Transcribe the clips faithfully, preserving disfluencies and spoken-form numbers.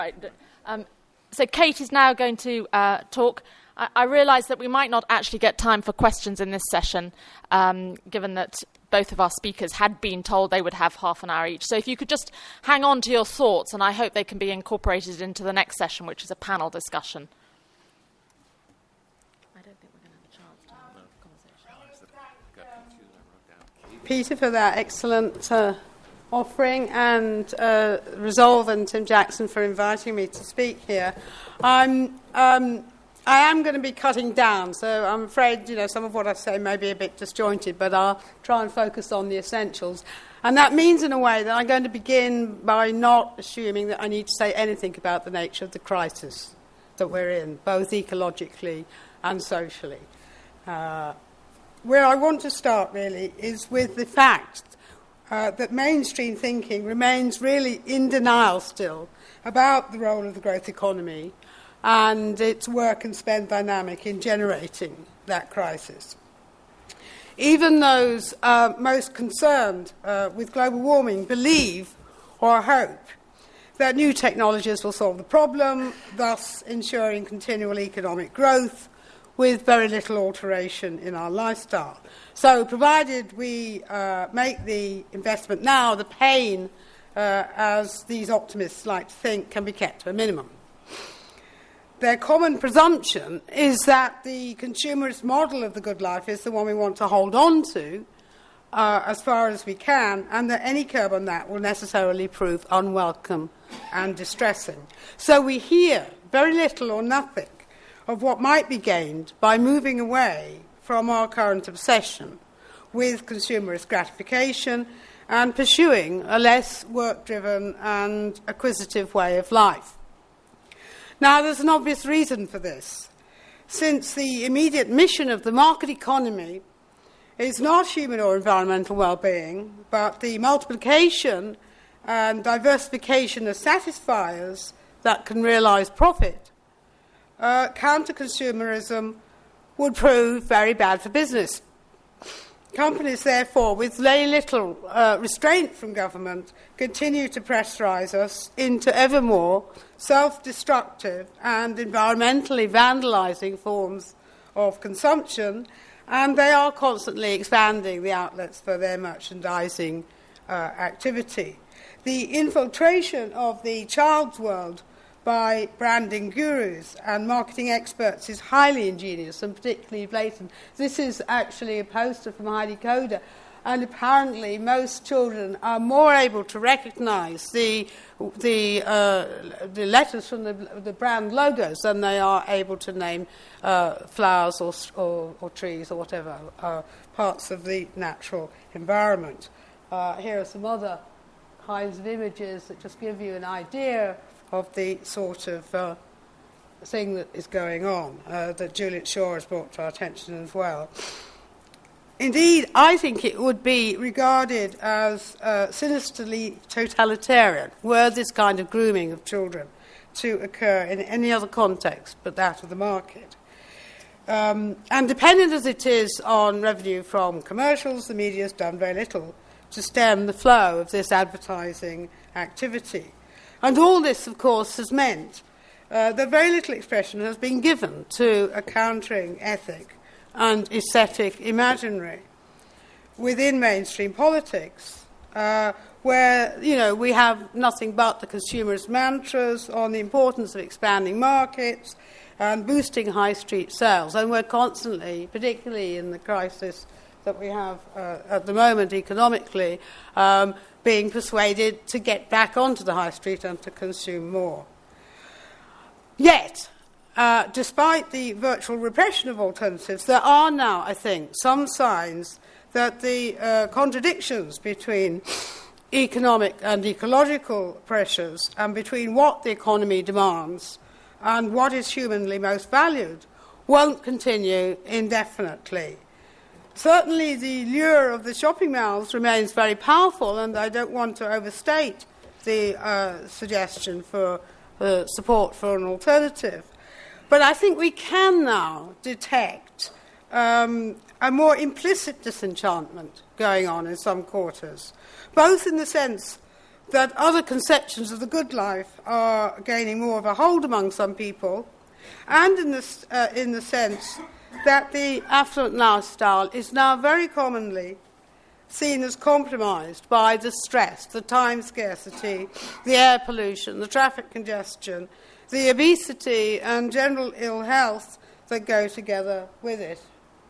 Right. Um, so Kate is now going to uh, talk. I, I realise that we might not actually get time for questions in this session, um, given that both of our speakers had been told they would have half an hour each. So if you could just hang on to your thoughts, and I hope they can be incorporated into the next session, which is a panel discussion. I don't think we're going to have a chance to have a conversation. Peter, for that excellent uh, offering, and uh, Resolve and Tim Jackson for inviting me to speak here. I'm, um, I am going to be cutting down, so I'm afraid you know some of what I say may be a bit disjointed, but I'll try and focus on the essentials. And that means, in a way, that I'm going to begin by not assuming that I need to say anything about the nature of the crisis that we're in, both ecologically and socially. Uh, where I want to start, really, is with the fact uh, that mainstream thinking remains really in denial still about the role of the growth economy and its work and spend dynamic in generating that crisis. Even those uh, most concerned uh, with global warming believe or hope that new technologies will solve the problem, thus ensuring continual economic growth with very little alteration in our lifestyle. So provided we uh, make the investment now, the pain, uh, as these optimists like to think, can be kept to a minimum. Their common presumption is that the consumerist model of the good life is the one we want to hold on to uh, as far as we can, and that any curb on that will necessarily prove unwelcome and distressing. So we hear very little or nothing of what might be gained by moving away from our current obsession with consumerist gratification and pursuing a less work-driven and acquisitive way of life. Now, there's an obvious reason for this. Since the immediate mission of the market economy is not human or environmental well-being, but the multiplication and diversification of satisfiers that can realise profit, uh, counter-consumerism would prove very bad for business. Companies, therefore, with very little uh, restraint from government, continue to pressurise us into ever more self-destructive and environmentally vandalising forms of consumption, and they are constantly expanding the outlets for their merchandising uh, activity. The infiltration of the child's world by branding gurus and marketing experts is highly ingenious and particularly blatant. This is actually a poster from Heidi Coda, and apparently most children are more able to recognise the the, uh, the letters from the, the brand logos than they are able to name uh, flowers or, or, or trees or whatever uh, parts of the natural environment. Uh, here are some other kinds of images that just give you an idea of the sort of uh, thing that is going on, uh, that Juliet Shaw has brought to our attention as well. Indeed, I think it would be regarded as uh, sinisterly totalitarian were this kind of grooming of children to occur in any other context but that of the market. Um, and dependent as it is on revenue from commercials, the media has done very little to stem the flow of this advertising activity. And all this, of course, has meant uh, that very little expression has been given to a countering ethic and aesthetic imaginary within mainstream politics, uh, where, you know, we have nothing but the consumerist mantras on the importance of expanding markets and boosting high street sales. And we're constantly, particularly in the crisis that we have uh, at the moment economically, um, being persuaded to get back onto the high street and to consume more. Yet, uh, despite the virtual repression of alternatives, there are now, I think, some signs that the uh, contradictions between economic and ecological pressures and between what the economy demands and what is humanly most valued won't continue indefinitely. Certainly the lure of the shopping malls remains very powerful, and I don't want to overstate the uh, suggestion for uh, support for an alternative. But I think we can now detect um, a more implicit disenchantment going on in some quarters, both in the sense that other conceptions of the good life are gaining more of a hold among some people, and in, this, uh, in the sense that the affluent lifestyle is now very commonly seen as compromised by the stress, the time scarcity, the air pollution, the traffic congestion, the obesity and general ill health that go together with it.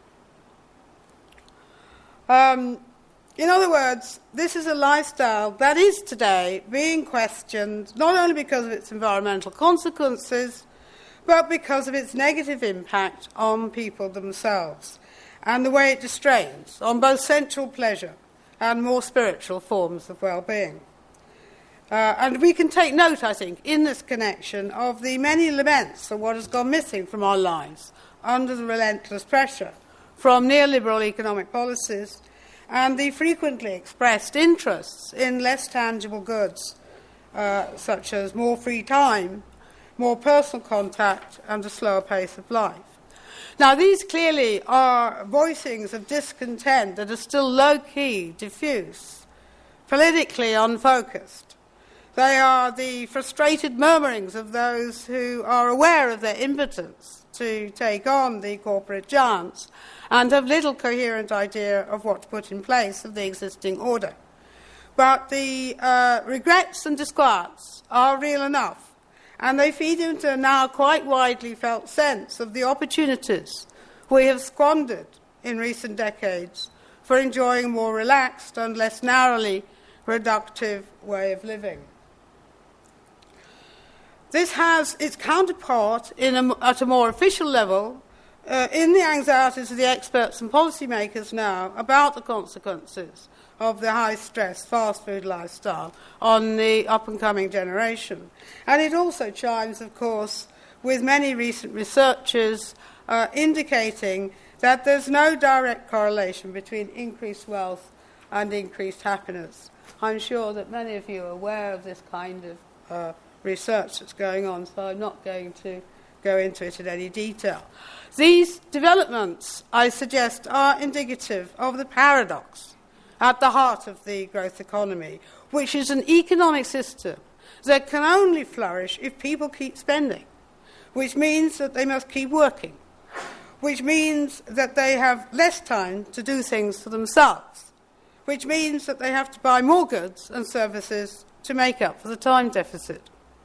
Um, in other words, this is a lifestyle that is today being questioned not only because of its environmental consequences, but because of its negative impact on people themselves and the way it distrains on both sensual pleasure and more spiritual forms of well-being. Uh, and we can take note, I think, in this connection of the many laments for what has gone missing from our lives under the relentless pressure from neoliberal economic policies and the frequently expressed interests in less tangible goods, uh, such as more free time, more personal contact, and a slower pace of life. Now, these clearly are voicings of discontent that are still low-key, diffuse, politically unfocused. They are the frustrated murmurings of those who are aware of their impotence to take on the corporate giants and have little coherent idea of what to put in place of the existing order. But the uh, regrets and disquiets are real enough, and they feed into a now quite widely felt sense of the opportunities we have squandered in recent decades for enjoying a more relaxed and less narrowly reductive way of living. This has its counterpart in a, at a more official level uh, in the anxieties of the experts and policymakers now about the consequences of the high-stress fast food lifestyle on the up-and-coming generation. And it also chimes, of course, with many recent researchers uh, indicating that there's no direct correlation between increased wealth and increased happiness. I'm sure that many of you are aware of this kind of uh, research that's going on, so I'm not going to go into it in any detail. These developments, I suggest, are indicative of the paradox at the heart of the growth economy, which is an economic system that can only flourish if people keep spending, which means that they must keep working, which means that they have less time to do things for themselves, which means that they have to buy more goods and services to make up for the time deficit.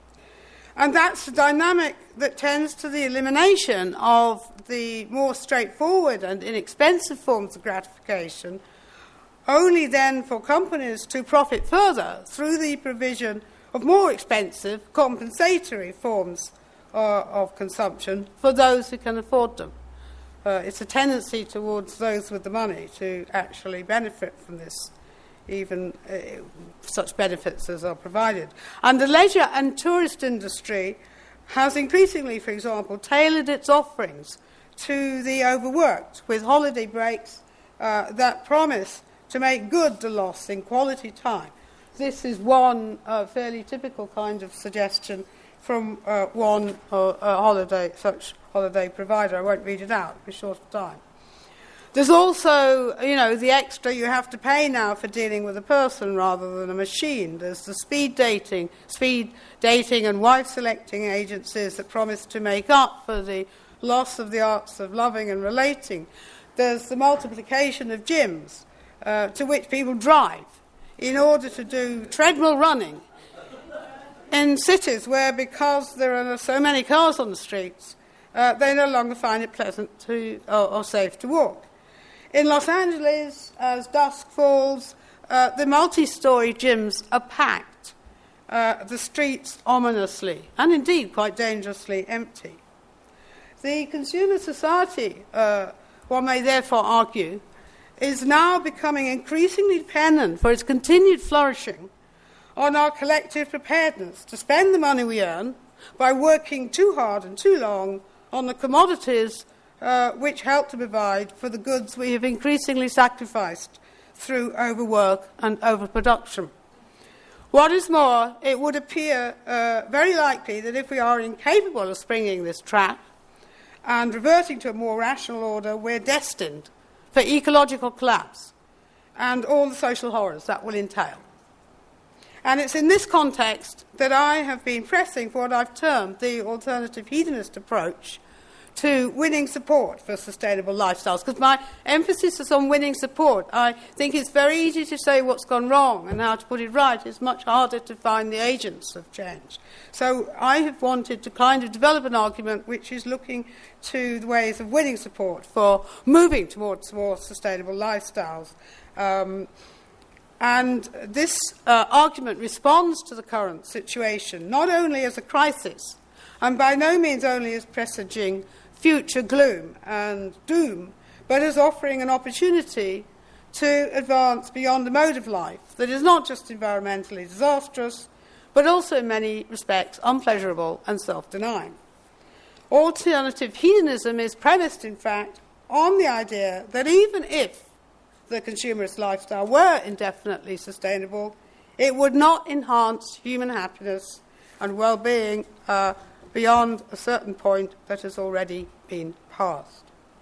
And that's a dynamic that tends to the elimination of the more straightforward and inexpensive forms of gratification, only then for companies to profit further through the provision of more expensive compensatory forms uh, of consumption for those who can afford them. Uh, it's a tendency towards those with the money to actually benefit from this, even uh, such benefits as are provided. And the leisure and tourist industry has increasingly, for example, tailored its offerings to the overworked with holiday breaks uh, that promise to make good the loss in quality time. This is one uh, fairly typical kind of suggestion from uh, one uh, uh, holiday, such holiday provider. I won't read it out, it'll be short of time. There's also, you know, the extra you have to pay now for dealing with a person rather than a machine. There's the speed dating, speed dating and wife-selecting agencies that promise to make up for the loss of the arts of loving and relating. There's the multiplication of gyms, Uh, to which people drive in order to do treadmill running in cities where, because there are so many cars on the streets, uh, they no longer find it pleasant to, or, or safe to walk. In Los Angeles, as dusk falls, uh, the multi-story gyms are packed, uh, the streets ominously, and indeed quite dangerously empty. The consumer society, uh, one may therefore argue, is now becoming increasingly dependent for its continued flourishing on our collective preparedness to spend the money we earn by working too hard and too long on the commodities uh, which help to provide for the goods we have increasingly sacrificed through overwork and overproduction. What is more, it would appear uh, very likely that if we are incapable of springing this trap and reverting to a more rational order, we're destined for ecological collapse and all the social horrors that will entail. And it's in this context that I have been pressing for what I've termed the alternative hedonist approach to winning support for sustainable lifestyles, because my emphasis is on winning support. I think it's very easy to say what's gone wrong and how to put it right. It's much harder to find the agents of change. So I have wanted to kind of develop an argument which is looking to the ways of winning support for moving towards more sustainable lifestyles. Um, and this uh, argument responds to the current situation, not only as a crisis, and by no means only as presaging future gloom and doom, but as offering an opportunity to advance beyond a mode of life that is not just environmentally disastrous, but also in many respects unpleasurable and self-denying. Alternative hedonism is premised, in fact, on the idea that even if the consumerist lifestyle were indefinitely sustainable, it would not enhance human happiness and well-being uh, beyond a certain point that has already been passed.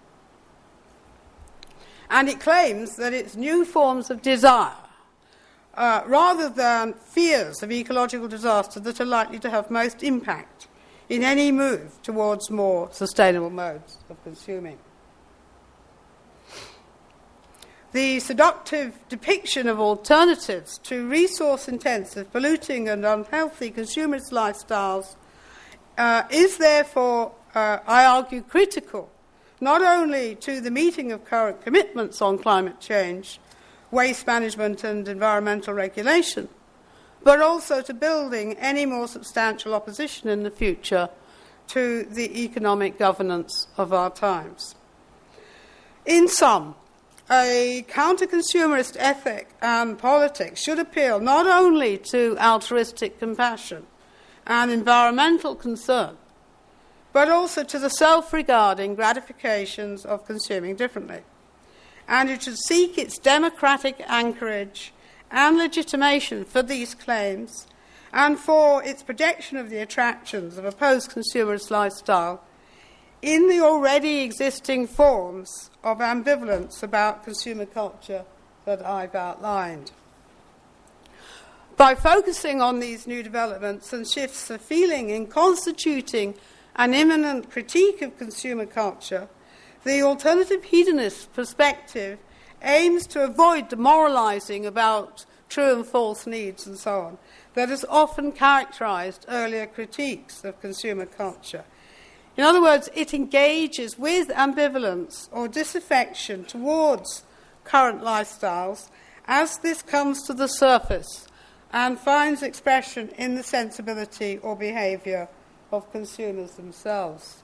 And it claims that it's new forms of desire, uh, rather than fears of ecological disaster, that are likely to have most impact in any move towards more sustainable modes of consuming. The seductive depiction of alternatives to resource-intensive, polluting and unhealthy consumerist lifestyles Uh, is therefore, uh, I argue, critical not only to the meeting of current commitments on climate change, waste management and environmental regulation, but also to building any more substantial opposition in the future to the economic governance of our times. In sum, a counter-consumerist ethic and politics should appeal not only to altruistic compassion and environmental concern, but also to the self-regarding gratifications of consuming differently. And it should seek its democratic anchorage and legitimation for these claims and for its projection of the attractions of a post-consumerist lifestyle in the already existing forms of ambivalence about consumer culture that I've outlined. By focusing on these new developments and shifts of feeling in constituting an imminent critique of consumer culture, the alternative hedonist perspective aims to avoid the moralizing about true and false needs and so on that has often characterized earlier critiques of consumer culture. In other words, it engages with ambivalence or disaffection towards current lifestyles as this comes to the surface and finds expression in the sensibility or behaviour of consumers themselves.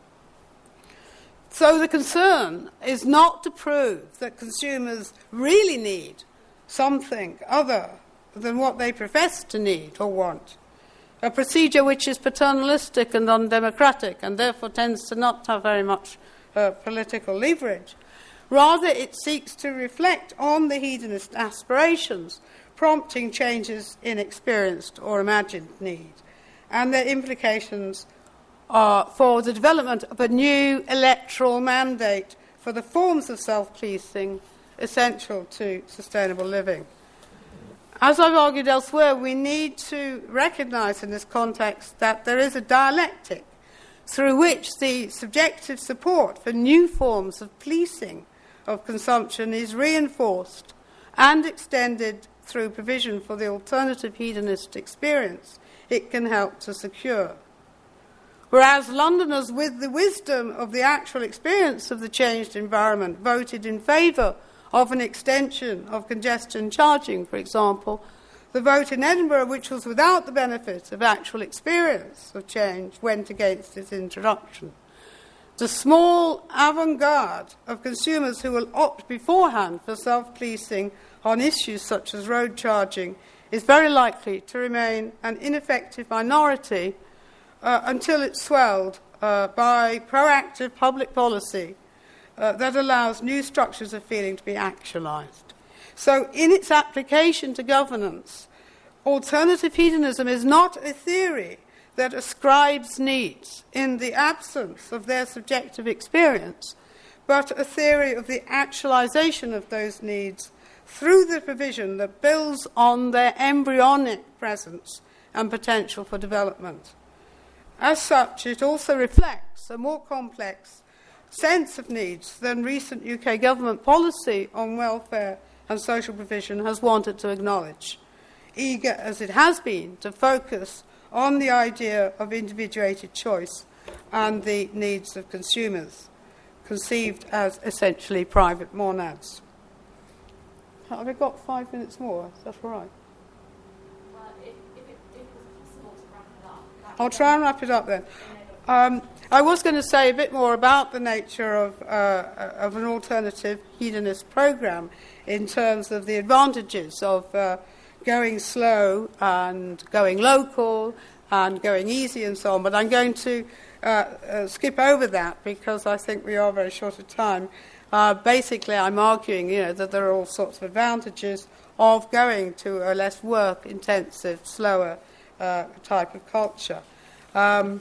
So the concern is not to prove that consumers really need something other than what they profess to need or want, a procedure which is paternalistic and undemocratic and therefore tends to not have very much uh, political leverage. Rather, it seeks to reflect on the hedonist aspirations, prompting changes in experienced or imagined need, and their implications are for the development of a new electoral mandate for the forms of self-policing essential to sustainable living. As I've argued elsewhere, we need to recognise in this context that there is a dialectic through which the subjective support for new forms of policing of consumption is reinforced and extended through provision for the alternative hedonist experience it can help to secure. Whereas Londoners, with the wisdom of the actual experience of the changed environment, voted in favour of an extension of congestion charging, for example, the vote in Edinburgh, which was without the benefit of actual experience of change, went against its introduction. The small avant-garde of consumers who will opt beforehand for self-policing on issues such as road charging is very likely to remain an ineffective minority uh, until it's swelled uh, by proactive public policy uh, that allows new structures of feeling to be actualised. So in its application to governance, alternative hedonism is not a theory that ascribes needs in the absence of their subjective experience, but a theory of the actualisation of those needs through the provision that builds on their embryonic presence and potential for development. As such, it also reflects a more complex sense of needs than recent U K government policy on welfare and social provision has wanted to acknowledge, eager as it has been to focus on the idea of individuated choice and the needs of consumers, conceived as essentially private monads. Have we got five minutes more? Is that all right? Well, if, if, it, if it was possible to wrap it up. I'll try and wrap it up then. Um, I was going to say a bit more about the nature of, uh, of an alternative hedonist programme in terms of the advantages of uh, going slow and going local and going easy and so on, but I'm going to uh, uh, skip over that because I think we are very short of time. Uh, basically, I'm arguing, you know, that there are all sorts of advantages of going to a less work-intensive, slower uh, type of culture. Um,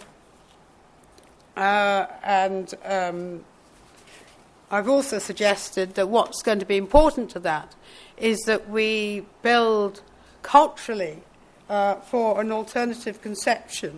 uh, and um, I've also suggested that what's going to be important to that is that we build culturally uh, for an alternative conception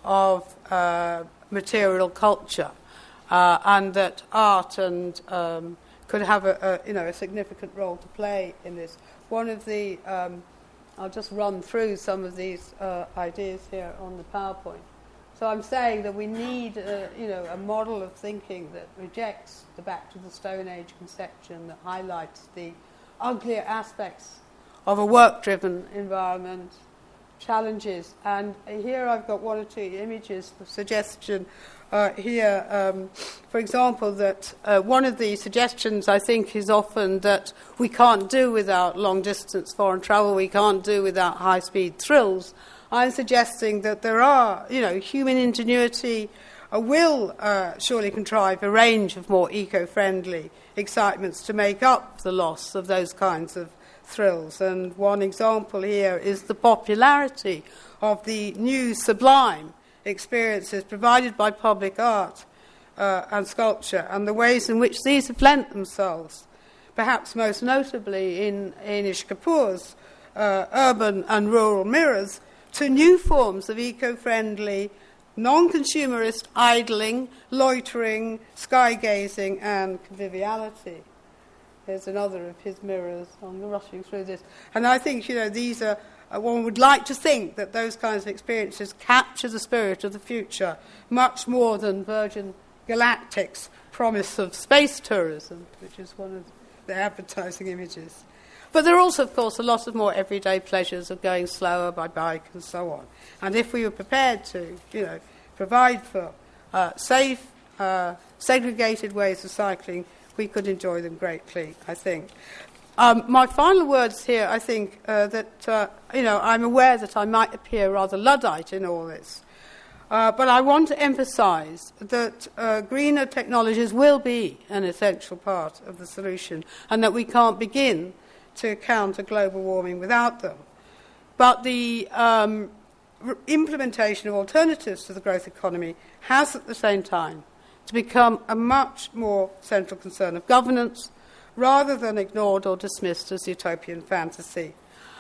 of uh, material culture, uh, and that art and um, could have a, a you know a significant role to play in this. One of the um, I'll just run through some of these uh, ideas here on the PowerPoint. So I'm saying that we need a, you know a model of thinking that rejects the back to the Stone Age conception, that highlights the uglier aspects of a work-driven environment, challenges. And here I've got one or two images, the suggestion uh, here, um, for example, that uh, one of the suggestions I think is often that we can't do without long-distance foreign travel, we can't do without high-speed thrills. I'm suggesting that there are, you know, human ingenuity uh, will uh, surely contrive a range of more eco-friendly excitements to make up the loss of those kinds of thrills. And one example here is the popularity of the new sublime experiences provided by public art uh, and sculpture, and the ways in which these have lent themselves, perhaps most notably in Anish Kapoor's uh, urban and rural mirrors, to new forms of eco-friendly, non-consumerist idling, loitering, sky-gazing, and conviviality. There's another of his mirrors. I'm rushing through this. And I think, you know, these are, uh, one would like to think that those kinds of experiences capture the spirit of the future much more than Virgin Galactic's promise of space tourism, which is one of the advertising images. But there are also, of course, a lot of more everyday pleasures of going slower by bike and so on. And if we were prepared to, you know, provide for uh, safe, uh, segregated ways of cycling, we could enjoy them greatly, I think. Um, my final words here, I think, uh, that, uh, you know, I'm aware that I might appear rather Luddite in all this. Uh, but I want to emphasize that uh, greener technologies will be an essential part of the solution, and that we can't begin to counter global warming without them. But the um, r- implementation of alternatives to the growth economy has at the same time to become a much more central concern of governance rather than ignored or dismissed as utopian fantasy.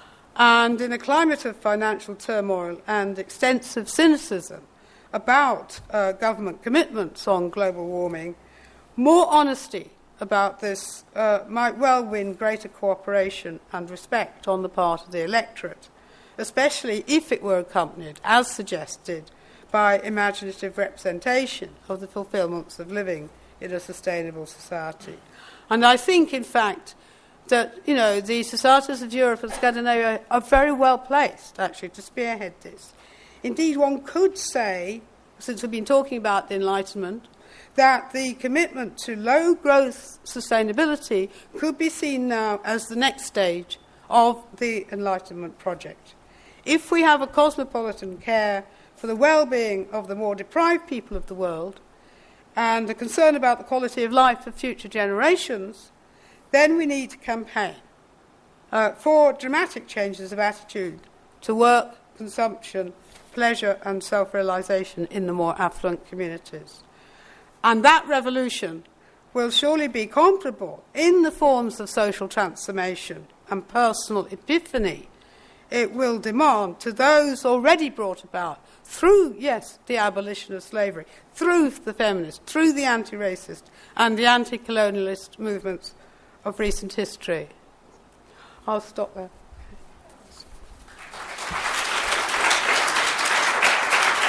And in a climate of financial turmoil and extensive cynicism about uh, government commitments on global warming, more honesty about this uh, might well win greater cooperation and respect on the part of the electorate, especially if it were accompanied, as suggested, by imaginative representation of the fulfilments of living in a sustainable society. And I think, in fact, that, you know, the societies of Europe and Scandinavia are very well placed, actually, to spearhead this. Indeed, one could say, since we've been talking about the Enlightenment, that the commitment to low-growth sustainability could be seen now as the next stage of the Enlightenment project. If we have a cosmopolitan care for the well-being of the more deprived people of the world and a concern about the quality of life of future generations, then we need to campaign uh, for dramatic changes of attitude to work, consumption, pleasure and self-realization in the more affluent communities. And that revolution will surely be comparable in the forms of social transformation and personal epiphany it will demand to those already brought about through, yes, the abolition of slavery, through the feminist, through the anti-racist and the anti-colonialist movements of recent history. I'll stop there.